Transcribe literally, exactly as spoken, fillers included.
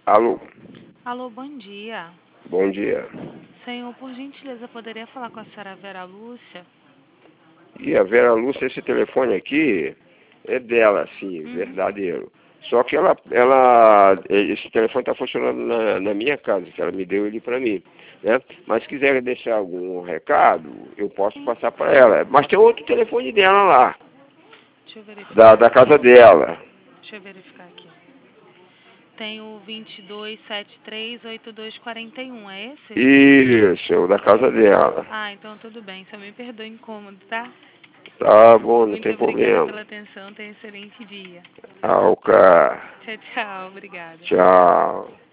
Alô? Alô, bom dia. Bom dia. Senhor, por gentileza, poderia falar com a senhora Vera Lúcia? E a Vera Lúcia, esse telefone aqui é dela, sim, Uhum. verdadeiro. Só que ela, ela, esse telefone está funcionando na, na minha casa, que ela me deu ele para mim, né? Mas se quiser deixar algum recado, eu posso Sim. passar para ela. Mas tem outro telefone dela lá, Deixa eu verificar. da, da casa dela. Deixa eu verificar aqui. Tem o vinte e dois, setenta e três, oitenta e dois, quarenta e um, é esse? Isso, é o da casa dela. Ah, então tudo bem. Só me perdoe o incômodo, tá? Tá bom, não Muito tem obrigada problema. pela atenção. Tenha um excelente dia. Ah, ok. Tchau, tchau. Obrigada. Tchau.